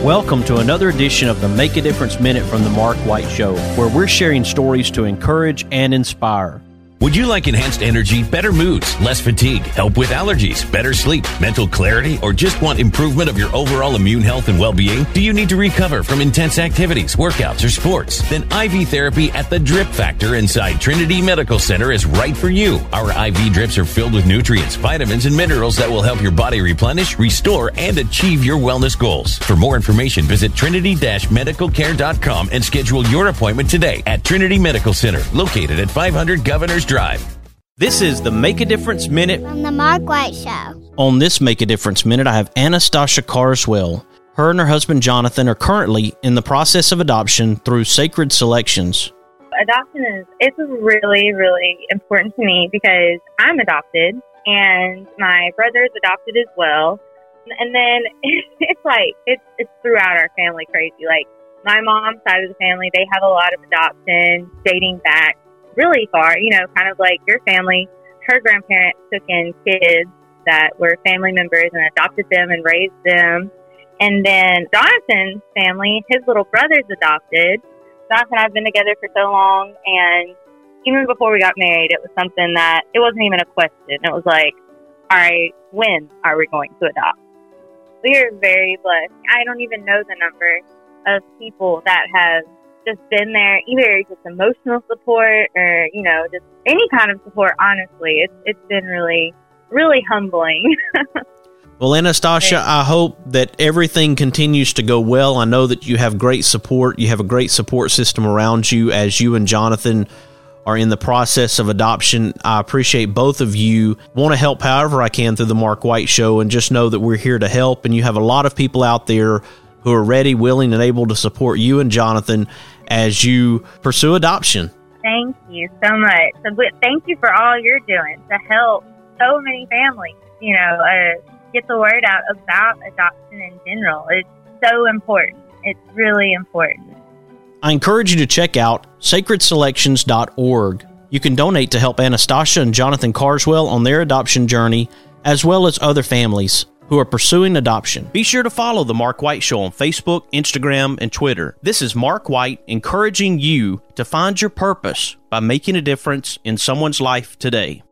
Welcome to another edition of the Make a Difference Minute from the Mark White Show, where we're sharing stories to encourage and inspire. Would you like enhanced energy, better moods, less fatigue, help with allergies, better sleep, mental clarity, or just want improvement of your overall immune health and well-being? Do you need to recover from intense activities, workouts, or sports? Then IV therapy at the Drip Factor inside Trinity Medical Center is right for you. Our IV drips are filled with nutrients, vitamins, and minerals that will help your body replenish, restore, and achieve your wellness goals. For more information, visit trinity-medicalcare.com and schedule your appointment today at Trinity Medical Center, located at 500 Governors Drive. This is the Make a Difference Minute from the Mark White Show. On this Make a Difference Minute, I have Anastasia Carswell. Her and her husband Jonathan are currently in the process of adoption through Sacred Selections. Adoption is really, really important to me because I'm adopted and my brother's adopted as well. And then it's throughout our family crazy. Like my mom's side of the family, they have a lot of adoption dating back really far, kind of like your family. Her grandparents took in kids that were family members and adopted them and raised them. And then Jonathan's family, his little brother's adopted. Jonathan and I have been together for so long, and even before we got married, it was something that it wasn't even a question. It was like, all right, when are we going to adopt? We are very blessed. I don't even know the number of people that have just been there, either just emotional support or, just any kind of support, honestly. It's been really, really humbling. Well, Anastasia, I hope that everything continues to go well. I know that you have great support. You have a great support system around you as you and Jonathan are in the process of adoption. I appreciate both of you. Want to help however I can through the Mark White Show, and just know that we're here to help. And you have a lot of people out there who are ready, willing, and able to support you and Jonathan as you pursue adoption. Thank you so much. Thank you for all you're doing to help so many families, get the word out about adoption in general. It's so important. It's really important. I encourage you to check out sacredselections.org. You can donate to help Anastasia and Jonathan Carswell on their adoption journey, as well as other families who are pursuing adoption. Be sure to follow The Mark White Show on Facebook, Instagram, and Twitter. This is Mark White encouraging you to find your purpose by making a difference in someone's life today.